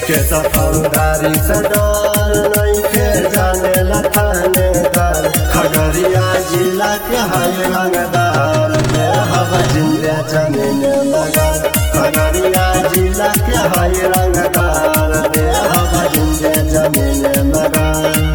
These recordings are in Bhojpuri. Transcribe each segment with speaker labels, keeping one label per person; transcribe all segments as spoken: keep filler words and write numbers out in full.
Speaker 1: के सफलदारी सदार नइखे जाने लखाने दार खगड़िया जिला के हाय रंगदार के हवा जिंदे जमीन लगा खगड़िया जिला के हाय रंगदार के हवा जिंदे जमीन लगा।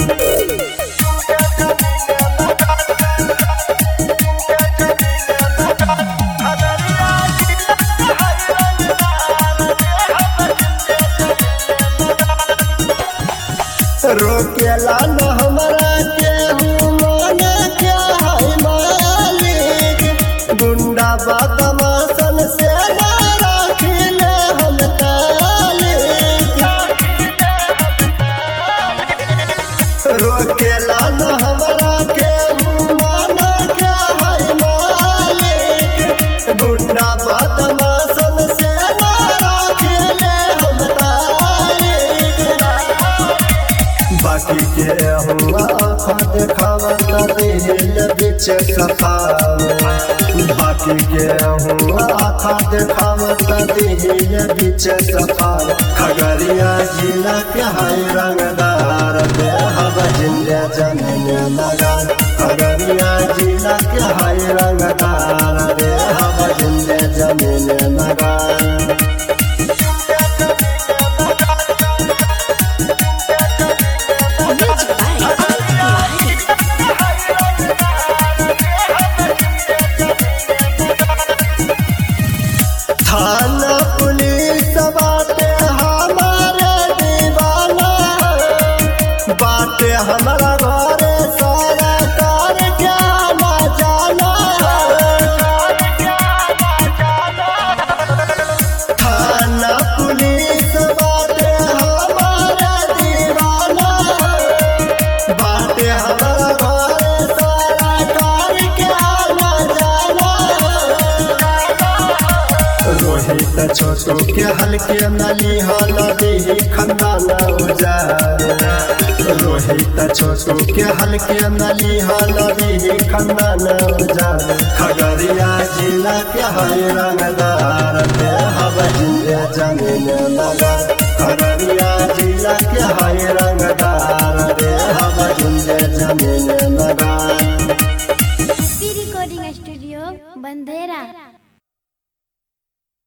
Speaker 1: रोकेला न हमरा के माने क्या है मालिक गुंडा बदमाशन से ना राखिले हम तालिक रोकेला न हमरा के माने क्या है मालिक गुंडा बदमाशन से ना राखिले हम तालिक बाकी के हुआ आँखा देखावा दिल बिच सफा बाकी के हुआ आँखा देखावा दिल बिच सफा खगड़िया जिला के हाय रंगदार दे हवा जिंदे जमीन लगा खगड़िया जिला के हाय रंगदार दे हवा जिंदे जमीन लगा। थाना पुलिस बाटे हमारे दीवाना बाटे हमारा घर सारा कार क्या ना जाना थाना पुलिस बाटे हमारे दीवाना बाटे हमारा घर सारा कार क्या ना जाना रोहित छोटू के हल्के नली हलदी खंदाना उजार रोहित छोटू के हल्के नली हलदी खंदाना उजार खगड़िया जिला के हाय रंगदार दे हवा जिंदे जमीन लगा खगड़िया जिला के हाय रंगदार दे हवा जिंदे जमीन लगा।
Speaker 2: Recording studio बंदेरा।